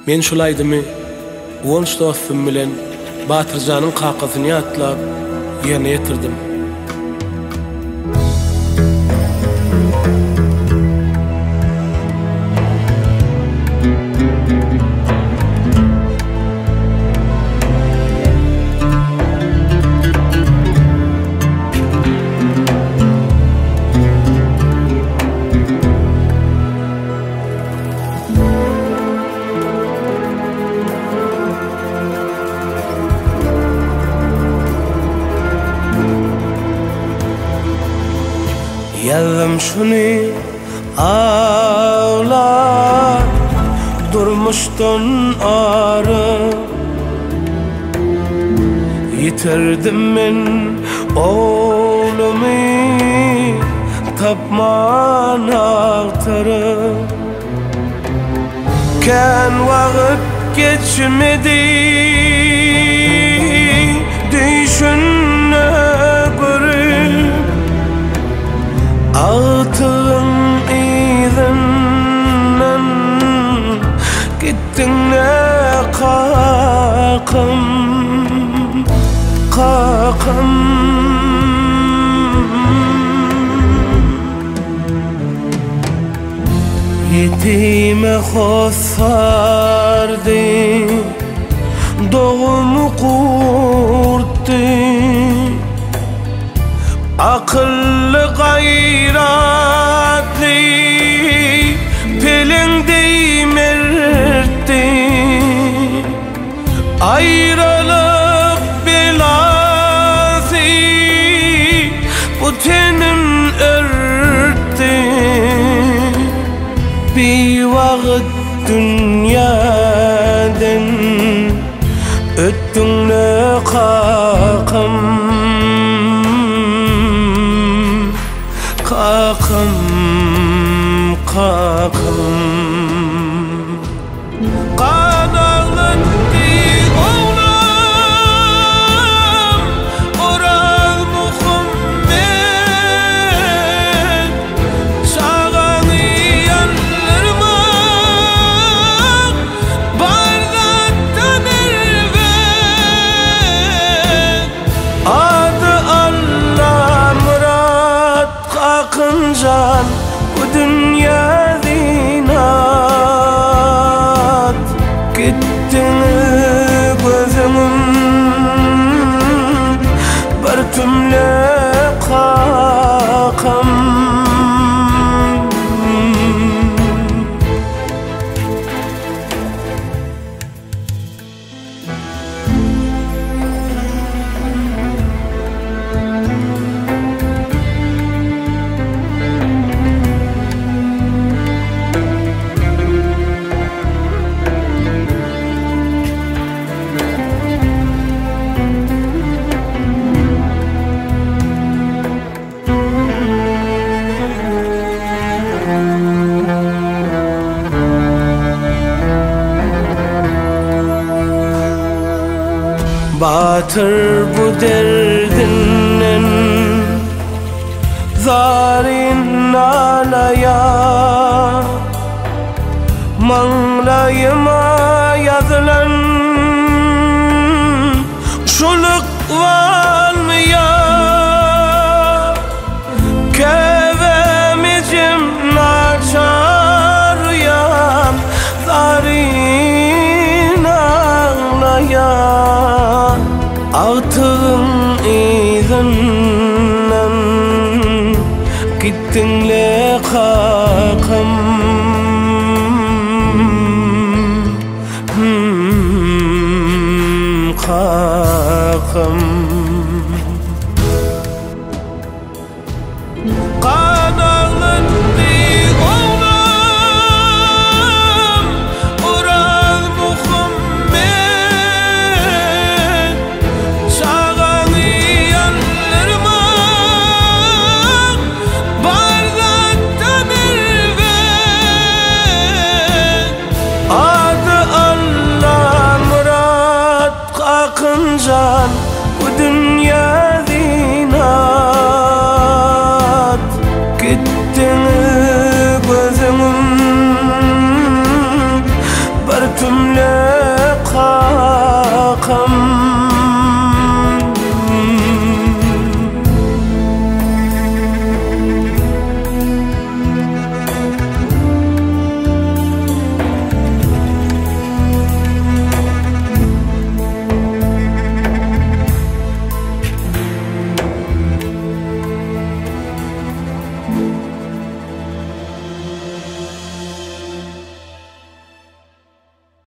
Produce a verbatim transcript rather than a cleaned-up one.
Men şulaydymy, Gonç dostum bilen Batyrjanyň kakasyny atlap ýerine ýetirdim. Yazdım şunu ağla durmuştan arı, yitirdim men oğlumu tapman aktarı. Ken vakit geçmedi düşüne görüp, ağıtın izinden gittin ne kakım, kakım. Yetime hosardı, doğumu kurttu, akıllı gayratlı pelinde mertti. Ayrılık belası bu tenim örttü. Bir vakit dünyadan öttün ne kakım, kakım, kakım. Kadarlıktı oğlum, oral Muhammed, sağanı yanlarmak bardaktan elbet. Adı Allah Murat Akıncan, bu dünya zinat. Gittin gözümün bir tümle kakım. Batır bu derdinden zarin alaya, manglayıma yazılan şuluk var mı ya? Kevemicim naçar yan zarin alaya. Ağıtın izinden gittinle kakım, hmm, kakım.